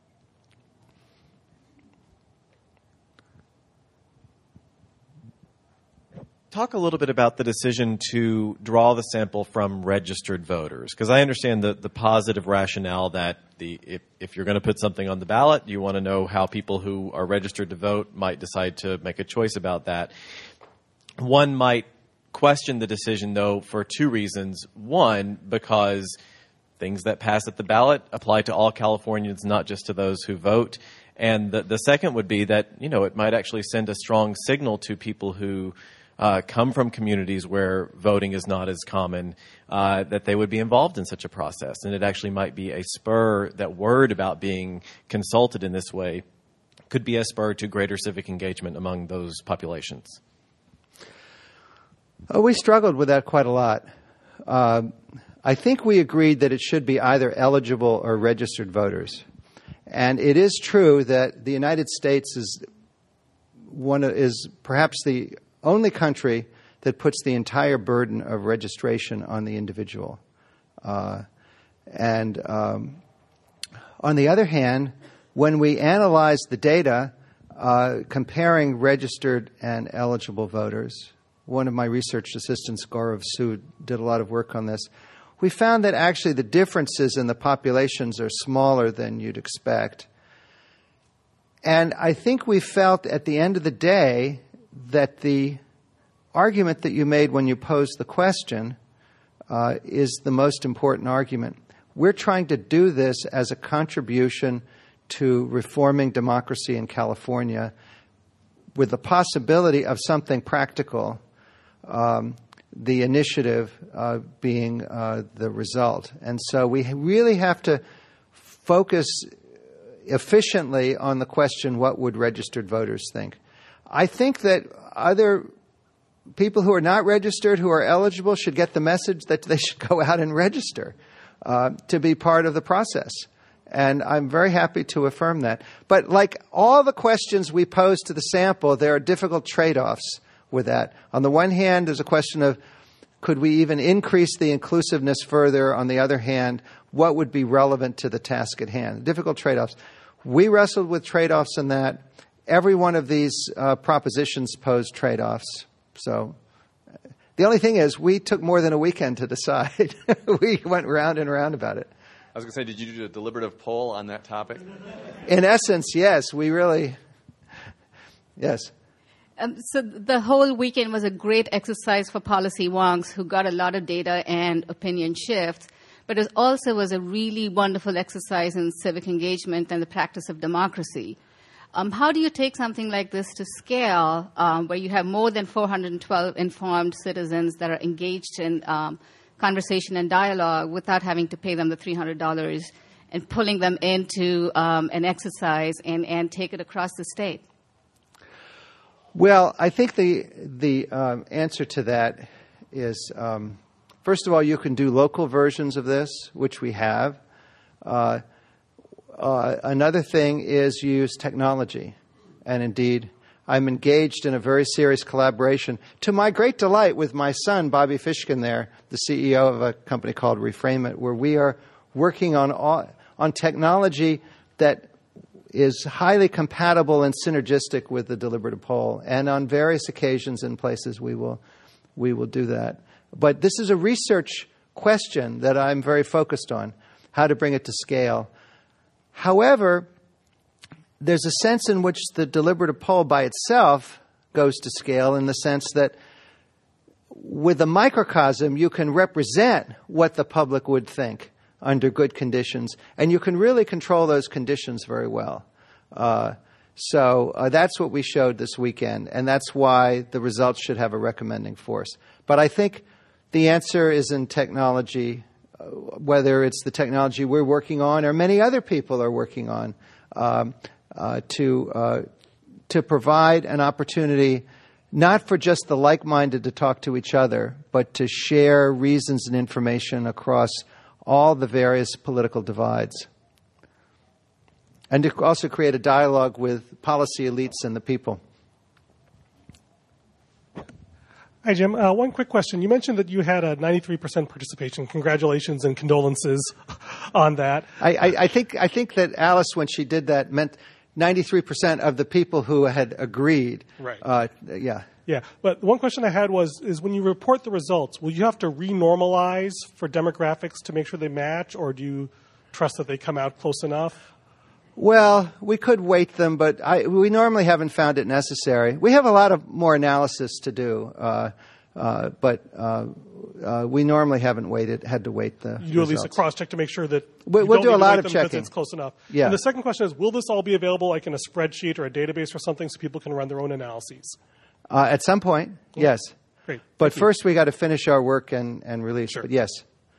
Talk a little bit about the decision to draw the sample from registered voters, because I understand the positive rationale that if you're going to put something on the ballot, you want to know how people who are registered to vote might decide to make a choice about that. One might question the decision, though, for two reasons. One, because things that pass at the ballot apply to all Californians, not just to those who vote. And the second would be that, it might actually send a strong signal to people who come from communities where voting is not as common, that they would be involved in such a process. And it actually might be a spur, that word about being consulted in this way could be a spur to greater civic engagement among those populations. We struggled with that quite a lot. I think we agreed that it should be either eligible or registered voters. And it is true that the United States is perhaps the only country that puts the entire burden of registration on the individual. On the other hand, when we analyzed the data comparing registered and eligible voters, one of my research assistants, Gaurav Sood, did a lot of work on this. We found that actually the differences in the populations are smaller than you'd expect. And I think we felt at the end of the day that the argument that you made when you posed the question is the most important argument. We're trying to do this as a contribution to reforming democracy in California with the possibility of something practical, the initiative being the result. And so we really have to focus efficiently on the question, what would registered voters think? I think that other people who are not registered, who are eligible, should get the message that they should go out and register to be part of the process. And I'm very happy to affirm that. But like all the questions we pose to the sample, there are difficult trade-offs with that. On the one hand, there's a question of, could we even increase the inclusiveness further? On the other hand, what would be relevant to the task at hand? Difficult trade-offs. We wrestled with trade-offs in that. Every one of these propositions posed trade-offs. So the only thing is, we took more than a weekend to decide. We went round and round about it. I was going to say, did you do a deliberative poll on that topic? In essence, yes. Yes. So the whole weekend was a great exercise for policy wonks who got a lot of data and opinion shifts, but it also was a really wonderful exercise in civic engagement and the practice of democracy. How do you take something like this to scale, where you have more than 412 informed citizens that are engaged in conversation and dialogue without having to pay them the $300 and pulling them into an exercise and take it across the state? Well, I think the answer to that is, first of all, you can do local versions of this, which we have. Another thing is use technology. And indeed, I'm engaged in a very serious collaboration, to my great delight, with my son, Bobby Fishkin there, the CEO of a company called Reframe It, where we are working on technology that is highly compatible and synergistic with the deliberative poll. And on various occasions and places, we will do that. But this is a research question that I'm very focused on, how to bring it to scale. However, there's a sense in which the deliberative poll by itself goes to scale, in the sense that with a microcosm, you can represent what the public would think under good conditions, and you can really control those conditions very well. So that's what we showed this weekend, and that's why the results should have a recommending force. But I think the answer is in technology, whether it's the technology we're working on or many other people are working on, to provide an opportunity not for just the like-minded to talk to each other, but to share reasons and information across all the various political divides. And to also create a dialogue with policy elites and the people. Hi, Jim. One quick question. You mentioned that you had a 93% participation. Congratulations and condolences on that. I think that Alice, when she did that, meant 93% of the people who had agreed. Right. Yeah. Yeah. But one question I had is when you report the results, will you have to renormalize for demographics to make sure they match, or do you trust that they come out close enough? Well, we could weight them, but we normally haven't found it necessary. We have a lot of more analysis to do, but we normally haven't had to weight the You do at least a cross-check to make sure that we'll do a lot of checking. It's close enough. Yeah. And the second question is, will this all be available like in a spreadsheet or a database or something so people can run their own analyses? At some point, yes. Great. But first we got to finish our work and release. Sure. But yes.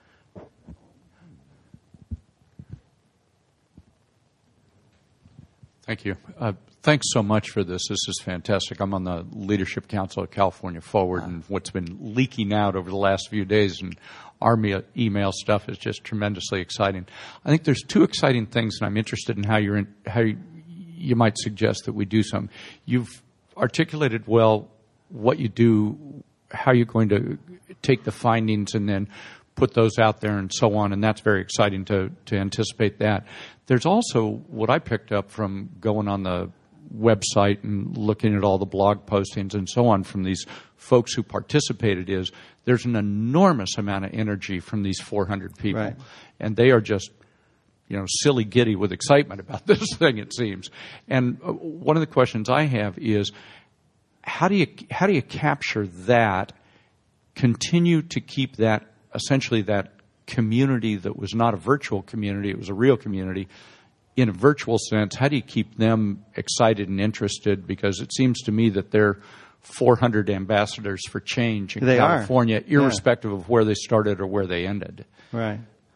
Thank you. Thanks so much for this. This is fantastic. I'm on the Leadership Council of California Forward, and what's been leaking out over the last few days and Army email stuff is just tremendously exciting. I think there's two exciting things, and I'm interested in how you might suggest that we do some. You've articulated well what you do, how you're going to take the findings and then put those out there and so on, and that's very exciting to anticipate that. There's also what I picked up from going on the website and looking at all the blog postings and so on from these folks who participated is there's an enormous amount of energy from these 400 people. Right. And they are just, silly giddy with excitement about this thing, it seems. And one of the questions I have is how do you capture that, continue to keep that, essentially that community that was not a virtual community, it was a real community, in a virtual sense? How do you keep them excited and interested? Because it seems to me that they're 400 ambassadors for change in California, irrespective of where they started or where they ended. Right.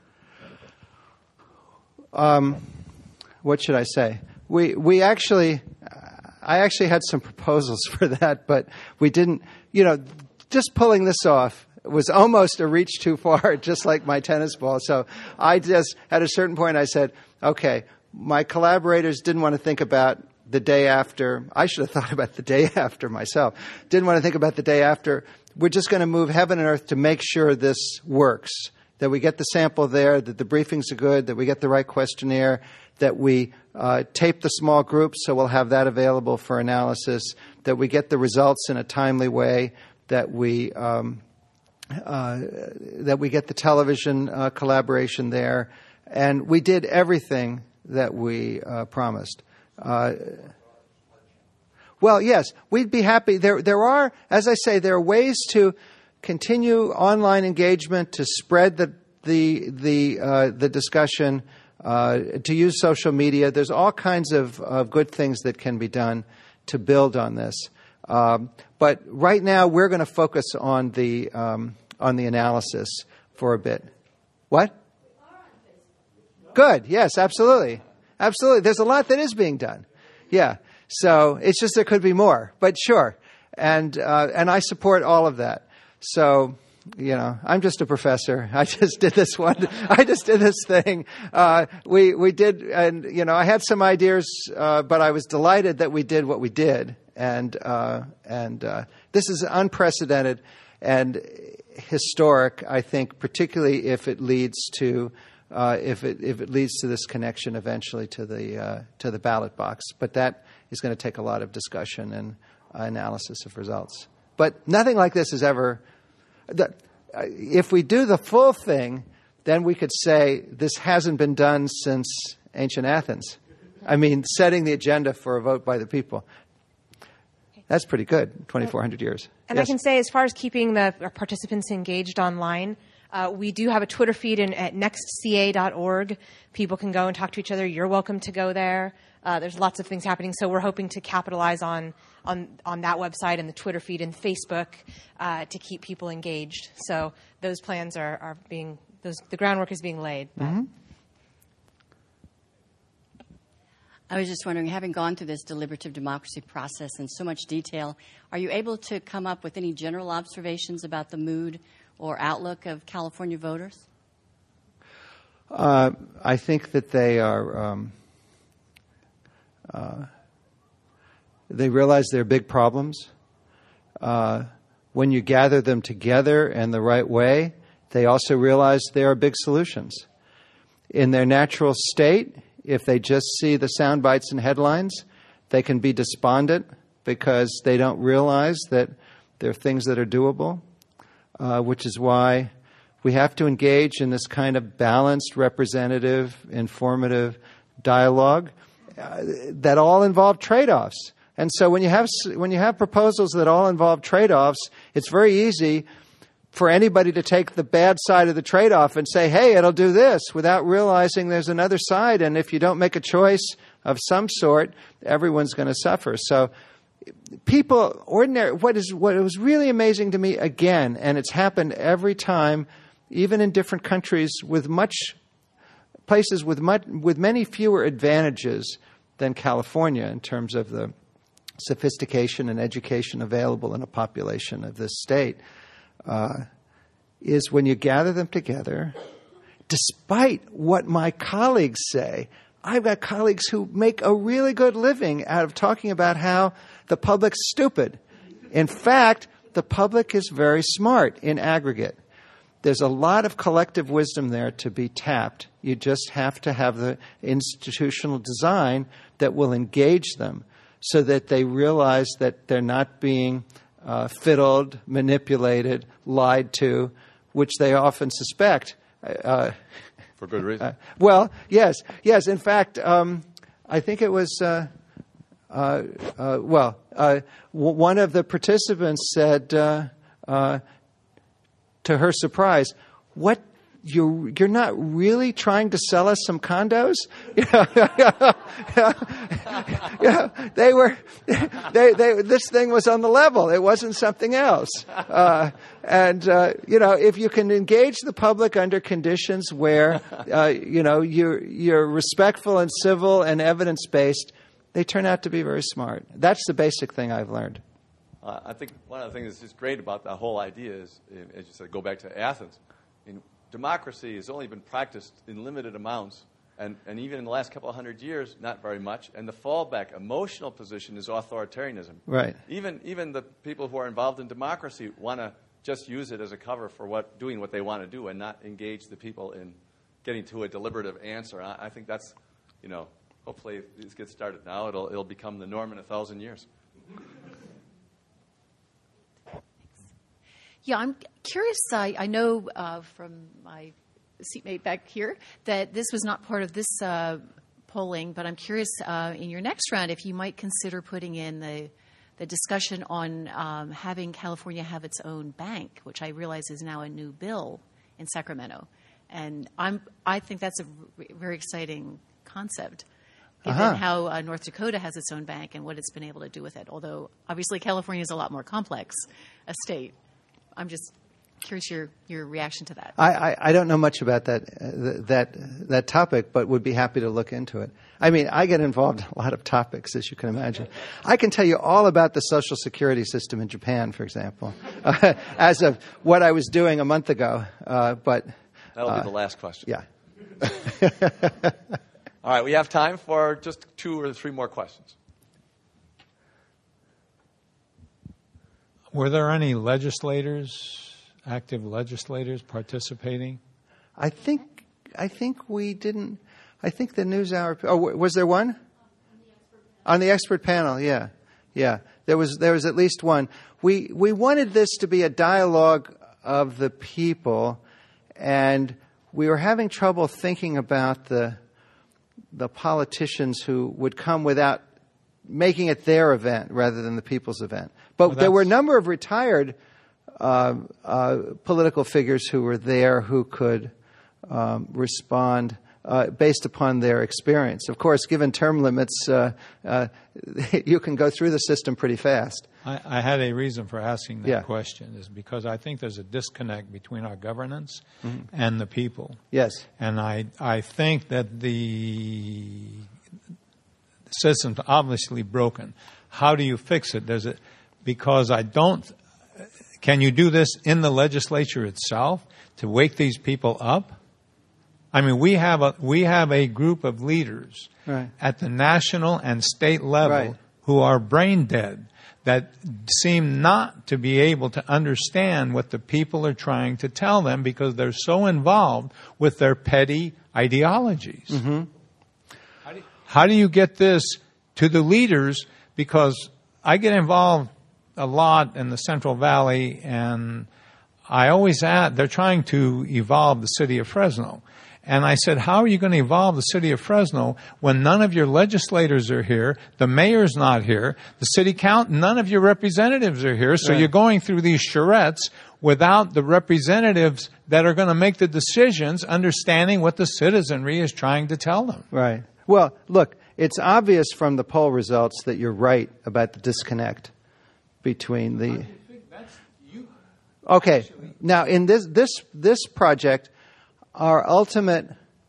What should I say? I actually had some proposals for that, but we didn't, just pulling this off was almost a reach too far, just like my tennis ball. So I just, at a certain point, I said, okay, my collaborators didn't want to think about the day after. I should have thought about the day after myself. Didn't want to think about the day after. We're just going to move heaven and earth to make sure this works, that we get the sample there, that the briefings are good, that we get the right questionnaire, that we tape the small groups so we'll have that available for analysis, that we get the results in a timely way, that we get the television collaboration there, and we did everything that we promised. Well, yes, we'd be happy. There are, as I say, there are ways to continue online engagement, to spread the discussion, to use social media. There's all kinds of good things that can be done to build on this. But right now, we're going to focus on the analysis for a bit. What? Good. Yes, absolutely. Absolutely. There's a lot that is being done. Yeah. So it's just there could be more, but sure. And I support all of that. So, I'm just a professor. I just did this one. I just did this thing. We did, and, I had some ideas, but I was delighted that we did what we did. And this is unprecedented and historic, I think, particularly if it leads to if it leads to this connection eventually to the ballot box. But that is going to take a lot of discussion and analysis of results. But nothing like this is ever. If we do the full thing, then we could say this hasn't been done since ancient Athens. I mean, setting the agenda for a vote by the people. That's pretty good, 2,400 years. And yes. I can say, as far as keeping the participants engaged online, we do have a Twitter feed at nextca.org. People can go and talk to each other. You're welcome to go there. There's lots of things happening, so we're hoping to capitalize on that website and the Twitter feed and Facebook to keep people engaged. So those plans are being the groundwork is being laid. Mm-hmm. I was just wondering, having gone through this deliberative democracy process in so much detail, are you able to come up with any general observations about the mood or outlook of California voters? I think that they are. They realize there are big problems. When you gather them together in the right way, they also realize there are big solutions. In their natural state, if they just see the sound bites and headlines, they can be despondent because they don't realize that there are things that are doable, which is why we have to engage in this kind of balanced, representative, informative dialogue that all involve trade-offs. And so when you have proposals that all involve trade-offs, it's very easy for anybody to take the bad side of the trade-off and say, hey, it'll do this, without realizing there's another side. And if you don't make a choice of some sort, everyone's going to suffer. So what was really amazing to me, again, and it's happened every time, even in different countries with places with many fewer advantages than California in terms of the sophistication and education available in a population of this state, is when you gather them together, despite what my colleagues say. I've got colleagues who make a really good living out of talking about how the public's stupid. In fact, the public is very smart in aggregate. There's a lot of collective wisdom there to be tapped. You just have to have the institutional design that will engage them so that they realize that they're not being fiddled, manipulated, lied to, which they often suspect. For good reason. Well, yes. In fact, I think it was, one of the participants said, to her surprise, "What? You're not really trying to sell us some condos?" They were. This thing was on the level. It wasn't something else. If you can engage the public under conditions where you're respectful and civil and evidence based, they turn out to be very smart. That's the basic thing I've learned. I think one of the things that's just great about the whole idea is, as you said, go back to Athens. Democracy has only been practiced in limited amounts, and even in the last couple of hundred years, not very much. And the fallback emotional position is authoritarianism. Right. Even the people who are involved in democracy want to just use it as a cover for doing what they want to do and not engage the people in getting to a deliberative answer. I think that's, hopefully this gets started now. It'll become the norm in 1,000 years. Yeah, I'm curious. I know from my seatmate back here that this was not part of this polling, but I'm curious in your next round if you might consider putting in the discussion on having California have its own bank, which I realize is now a new bill in Sacramento. And I think that's a very exciting concept, given how North Dakota has its own bank and what it's been able to do with it. Although, obviously, California is a lot more complex a state. I'm just curious your reaction to that. I don't know much about that topic, but would be happy to look into it. I mean, I get involved in a lot of topics, as you can imagine. I can tell you all about the Social Security system in Japan, for example, as of what I was doing a month ago. But that'll be the last question. Yeah. All right, we have time for just 2 or 3 more questions. Were there any active legislators participating? I think we didn't. I think the NewsHour. Oh, was there one? On the expert panel, yeah. There was at least one. We wanted this to be a dialogue of the people, and we were having trouble thinking about the politicians who would come without making it their event rather than the people's event. But there were a number of retired political figures who were there who could respond based upon their experience. Of course, given term limits, you can go through the system pretty fast. I had a reason for asking that question, is because I think there's a disconnect between our governance and the people. Yes. And I think that the system's obviously broken. How do you fix it? Because can you do this in the legislature itself to wake these people up? I mean, we have a group of leaders at the national and state level who are brain dead, that seem not to be able to understand what the people are trying to tell them because they're so involved with their petty ideologies. Mm-hmm. How do you get this to the leaders? Because I get involved a lot in the Central Valley, and I always add, they're trying to evolve the city of Fresno. And I said, how are you going to evolve the city of Fresno when none of your legislators are here, the mayor's not here, the city council, none of your representatives are here, so you're going through these charrettes without the representatives that are going to make the decisions, understanding what the citizenry is trying to tell them. Right. Well, look, it's obvious from the poll results that you're right about the disconnect between the... Okay. Now, in this project, our ultimate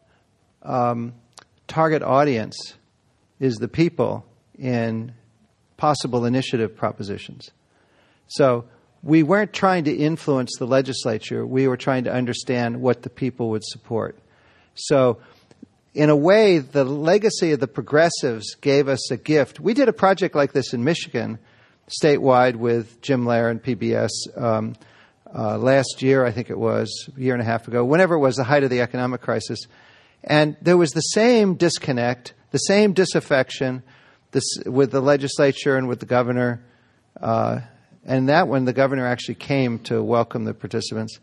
target audience is the people in possible initiative propositions. So we weren't trying to influence the legislature. We were trying to understand what the people would support. So in a way, the legacy of the progressives gave us a gift. We did a project like this in Michigan, statewide, with Jim Lehrer and PBS, last year, I think it was, a year and a half ago, whenever it was the height of the economic crisis. And there was the same disconnect, the same disaffection with the legislature and with the governor. And that one, the governor actually came to welcome the participants.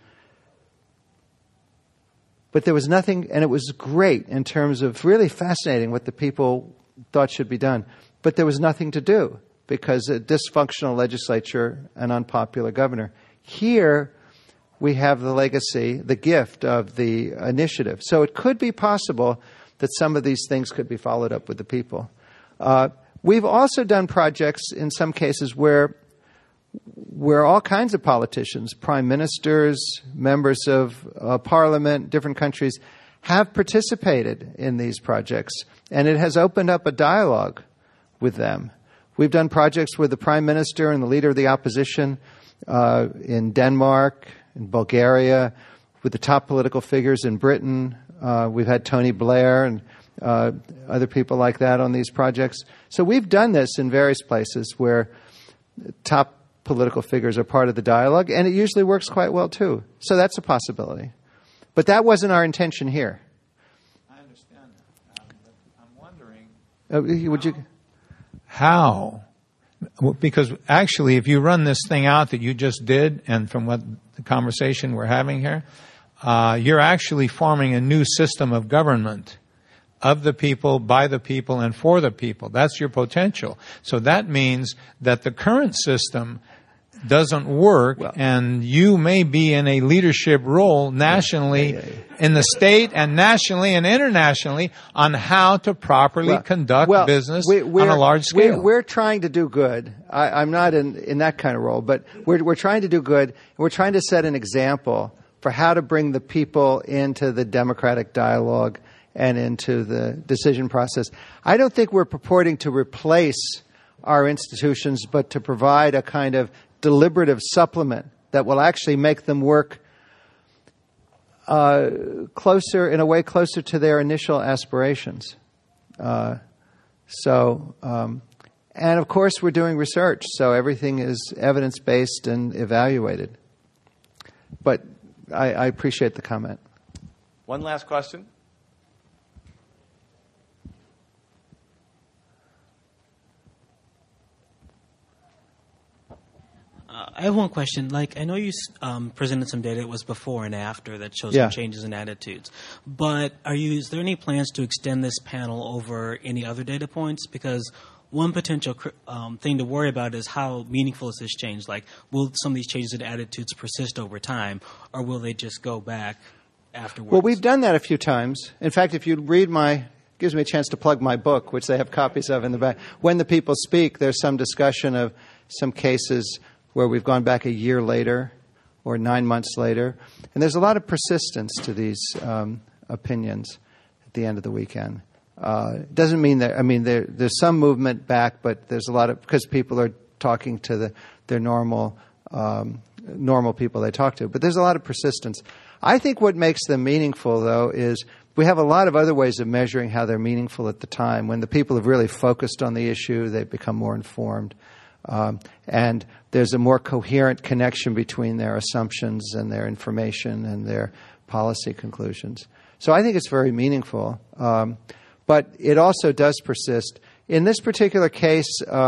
But there was nothing, and it was great in terms of really fascinating what the people thought should be done. But there was nothing to do because a dysfunctional legislature, an unpopular governor. Here, we have the legacy, the gift of the initiative. So it could be possible that some of these things could be followed up with the people. We've also done projects in some cases where all kinds of politicians, prime ministers, members of parliament, different countries, have participated in these projects. And it has opened up a dialogue with them. We've done projects with the prime minister and the leader of the opposition in Denmark, in Bulgaria, with the top political figures in Britain. We've had Tony Blair and other people like that on these projects. So we've done this in various places where top political figures are part of the dialogue, and it usually works quite well too. So that's a possibility. But that wasn't our intention here. I understand that. But I'm wondering... How? Because actually, if you run this thing out that you just did, and from what the conversation we're having here, you're actually forming a new system of government of the people, by the people, and for the people. That's your potential. So that means that the current system doesn't work, and you may be in a leadership role nationally, in the state, and nationally and internationally on how to properly conduct business on a large scale. We're trying to do good. I'm not in that kind of role, but we're trying to do good. And we're trying to set an example for how to bring the people into the democratic dialogue and into the decision process. I don't think we're purporting to replace our institutions, but to provide a kind of deliberative supplement that will actually make them work closer to their initial aspirations. And of course we're doing research, so everything is evidence-based and evaluated. But I appreciate the comment. One last question. I have one question. Like, I know you presented some data that was before and after that shows some changes in attitudes. But is there any plans to extend this panel over any other data points? Because one potential thing to worry about is how meaningful is this change? Like, will some of these changes in attitudes persist over time, or will they just go back afterwards? Well, we've done that a few times. In fact, if you read gives me a chance to plug my book, which they have copies of in the back. When the People Speak, there's some discussion of some cases where we've gone back a year later or 9 months later. And there's a lot of persistence to these opinions at the end of the weekend. It doesn't mean that, there's some movement back, but there's a lot of, because people are talking to their normal people they talk to. But there's a lot of persistence. I think what makes them meaningful, though, is we have a lot of other ways of measuring how they're meaningful at the time. When the people have really focused on the issue, they become more informed. And there's a more coherent connection between their assumptions and their information and their policy conclusions. So I think it's very meaningful. But it also does persist. In this particular case,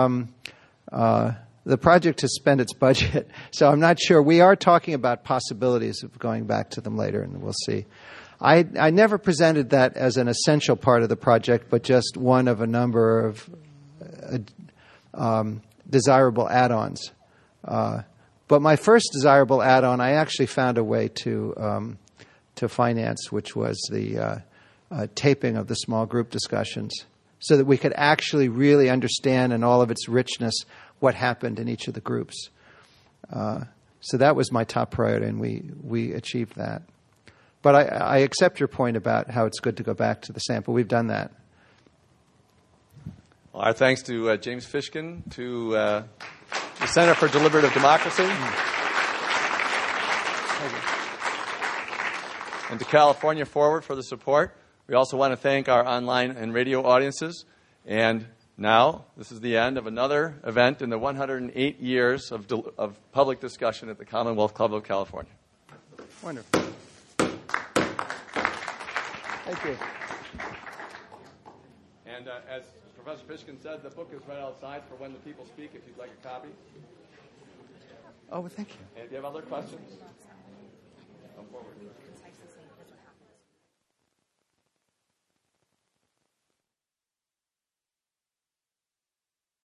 the project has spent its budget, so I'm not sure. We are talking about possibilities of going back to them later, and we'll see. I never presented that as an essential part of the project, but just one of a number of desirable add-ons. But my first desirable add-on, I actually found a way to finance, which was the taping of the small group discussions, so that we could actually really understand in all of its richness what happened in each of the groups. So that was my top priority, and we achieved that. But I accept your point about how it's good to go back to the sample. We've done that. Well, our thanks to James Fishkin, to the Center for Deliberative Democracy, and to California Forward for the support. We also want to thank our online and radio audiences. And now, this is the end of another event in the 108 years of public discussion at the Commonwealth Club of California. Wonderful. Thank you. And as Professor Fishkin said, the book is right outside for When the People Speak, if you'd like a copy. Oh, well, thank you. And if you have other questions, come forward.